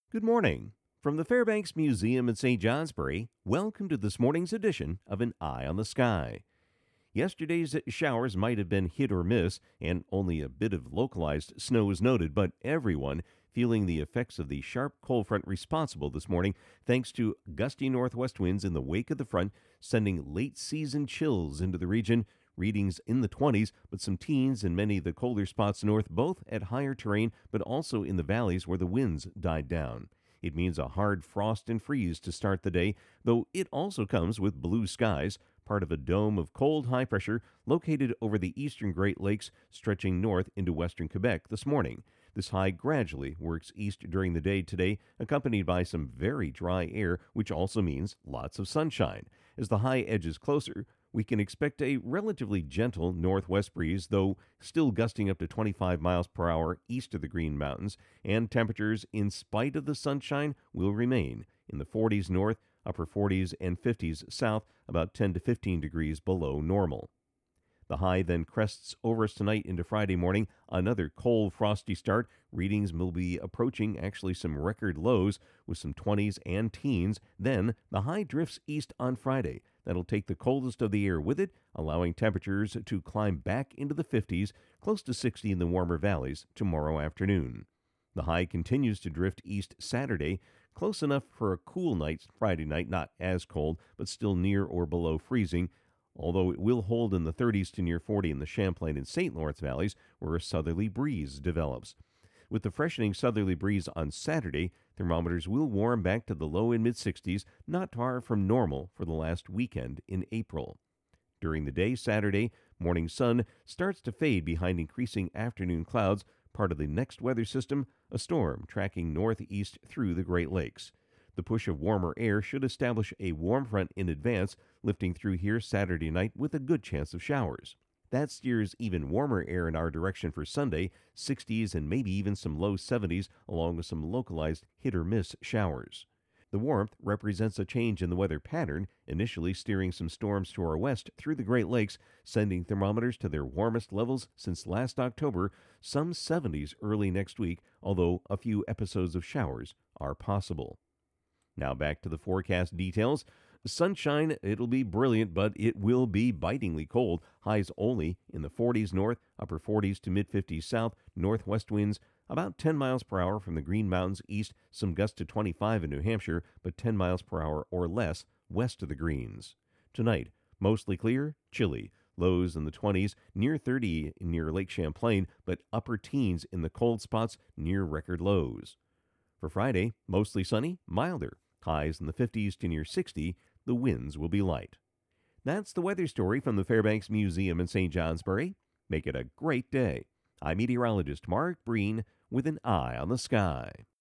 Good morning. From the Fairbanks Museum in St. Johnsbury, welcome to this morning's edition of An Eye on the Sky. Yesterday's showers might have been hit or miss, and only a bit of localized snow was noted, but everyone feeling the effects of the sharp cold front responsible this morning, thanks to gusty northwest winds in the wake of the front, sending late season chills into the region. Readings in the 20s, but some teens in many of the colder spots north, both at higher terrain, but also in the valleys where the winds died down. It means a hard frost and freeze to start the day, though it also comes with blue skies, part of a dome of cold high pressure located over the eastern Great Lakes, stretching north into western Quebec this morning. This high gradually works east during the day today, accompanied by some very dry air, which also means lots of sunshine. As the high edges closer, we can expect a relatively gentle northwest breeze, though still gusting up to 25 miles per hour east of the Green Mountains, and temperatures, in spite of the sunshine, will remain in the 40s north, upper 40s and 50s south, about 10 to 15 degrees below normal. The high then crests over us tonight into Friday morning. Another cold, frosty start. Readings will be approaching actually some record lows with some 20s and teens. Then the high drifts east on Friday. That'll take the coldest of the air with it, allowing temperatures to climb back into the 50s, close to 60 in the warmer valleys tomorrow afternoon. The high continues to drift east Saturday, close enough for a cool night Friday night, not as cold, but still near or below freezing, although it will hold in the 30s to near 40 in the Champlain and St. Lawrence valleys, where a southerly breeze develops. With the freshening southerly breeze on Saturday, thermometers will warm back to the low and mid 60s, not far from normal for the last weekend in April. During the day Saturday, morning sun starts to fade behind increasing afternoon clouds, part of the next weather system, a storm tracking northeast through the Great Lakes. The push of warmer air should establish a warm front in advance, lifting through here Saturday night with a good chance of showers. That steers even warmer air in our direction for Sunday, 60s and maybe even some low 70s, along with some localized hit-or-miss showers. The warmth represents a change in the weather pattern, initially steering some storms to our west through the Great Lakes, sending thermometers to their warmest levels since last October, some 70s early next week, although a few episodes of showers are possible. Now back to the forecast details. Sunshine, it'll be brilliant, but it will be bitingly cold. Highs only in the 40s north, upper 40s to mid 50s south, northwest winds about 10 miles per hour from the Green Mountains east, some gusts to 25 in New Hampshire, but 10 miles per hour or less west of the Greens. Tonight, mostly clear, chilly. Lows in the 20s, near 30 near Lake Champlain, but upper teens in the cold spots near record lows. For Friday, mostly sunny, milder. Highs in the 50s to near 60. The winds will be light. That's the weather story from the Fairbanks Museum in St. Johnsbury. Make it a great day. I'm meteorologist Mark Breen with An Eye on the Sky.